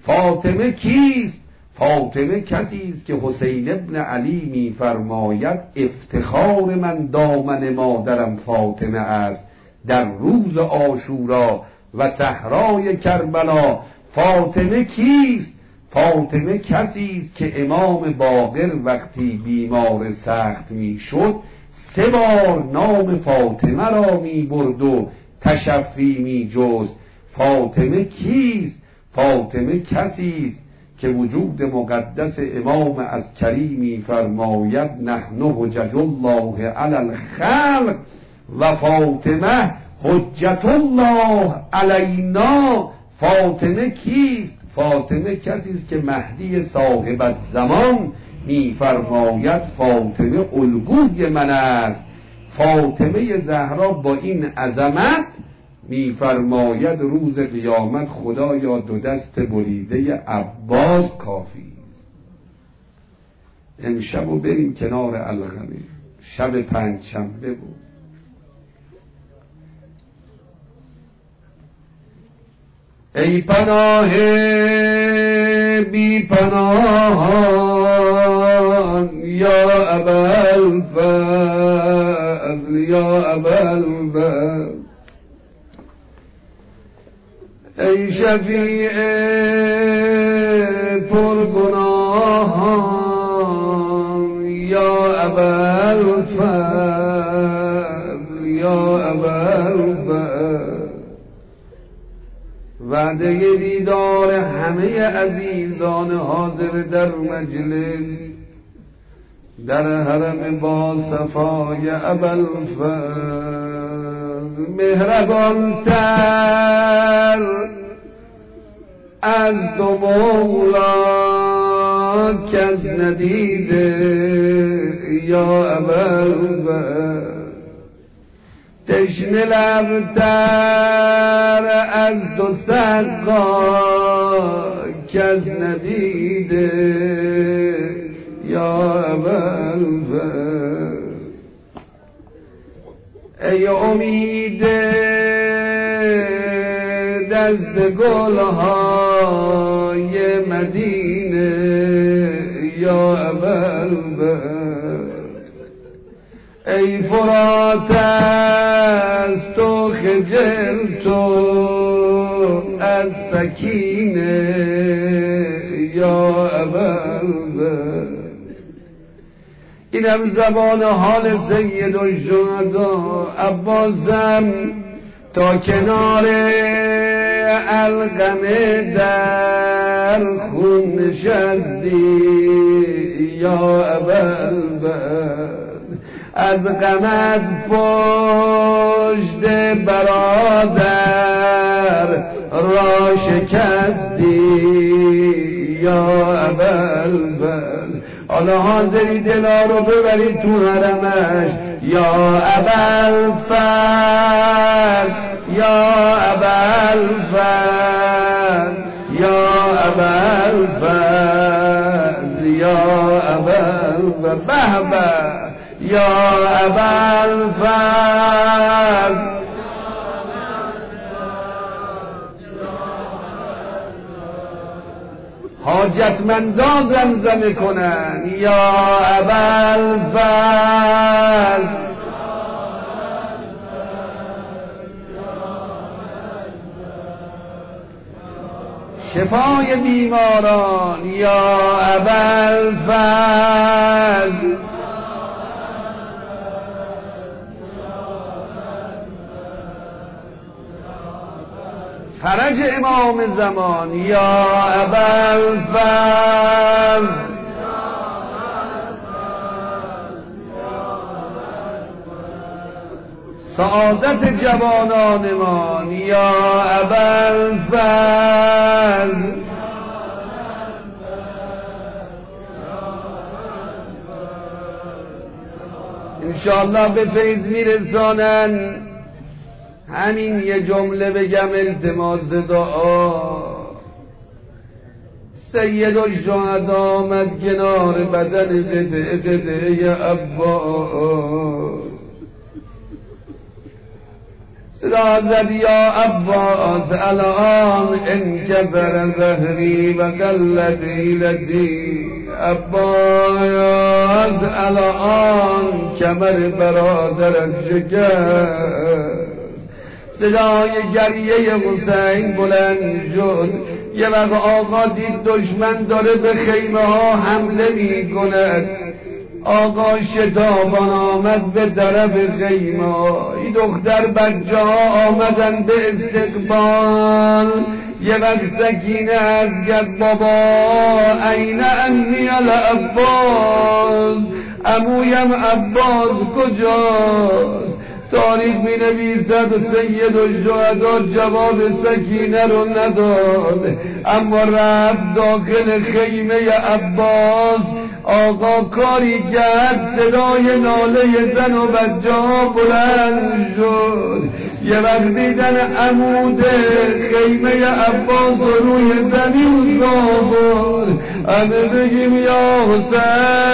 فاطمه کیست؟ فاطمه کسی است که حسین ابن علی می‌فرماید افتخار من دامن مادرم فاطمه است در روز عاشورا و صحرای کربلا. فاطمه کیست؟ فاطمه کسی است که امام باقر وقتی بیمار سخت میشد 3 بار نام فاطمه را میبرد و تشفی میجست. فاطمه کیست؟ فاطمه کسی است که وجود مقدس امام عسکری میفرماید نحن حجج الله علی الخلق و فاطمه حجت الله علینا. فاطمه کیست؟ فاطمه کسی است که مهدی صاحب الزمان میفرماید فاطمه الگوی من است. فاطمه زهرا با این عظمت میفرماید روز قیامت خدایا 2 دست بریده عباس کافی است. امشب و بریم کنار الغمه، شب 5 شنبه بود. ای پناه بی پناهان یا ابوالفضل یا ابوالفضل، ای شفیع پرگناهان یا ابوالفضل یا ابوالفضل. وعده دیدار همه عزیزان حاضر در مجلس در حرم با صفای ابوالفضل، مهربانتر از تو مولا کس ندیده یا ابوالفضل. تشنه لبتر از تو سقا کس ندیده یا ابوالفضل. ای امید دست گلهای مدینه یا ابوالفضل. ای فرات از تو خجل تو از سکینه یا ابوالفضل. اینم زبان حال سید الشهدا عباسم تا کنار القمه در خون نشستی یا ابوالفضل. از غمت پشت برادر را شکستی یا ابوالفضل. حالا حاضری دلا رو ببرید تو حرمش یا ابوالفضل یا ابوالفضل یا ابوالفضل یا ابوالفضل بهبه یا ابوالفضل. حاجتمندان زمزمه کنن یا ابوالفضل. شفای بیماران یا ابوالفضل. فرج امام زمان یا ابوالفضل. سعادت جوانانمان یا ابوالفضل. انشاءالله به فیض میرسانن. همین یه جمله بگم التماس دعا. سید الشهدا آمد کنار بدن قطعه عباس. صدا زد یا عباس الان انکسر ظهری و قلت حیلتی. عباس الان کمر برادرت شکست. صدای گریه حسین بلند شد. یه وقت آقا دید دشمن داره به خیمه ها حمله می کند. آقا شتابان آمد به طرف خیمه ها. این دختر بچه ها آمدن به استقبال. یه وقت سکینه از گرد بابا این امی العباس، عمویم عباس کجاست؟ تاریخ می نویسد سید الشهدا جواب سکینه رو نداد، اما رفت داخل خیمه عباس. آقا کاری کرد، صدای ناله زن و بچه ها بلند شد. یه وقت دیدن عمود خیمه عباس روی زمین زابر. همه بگیم یا حسین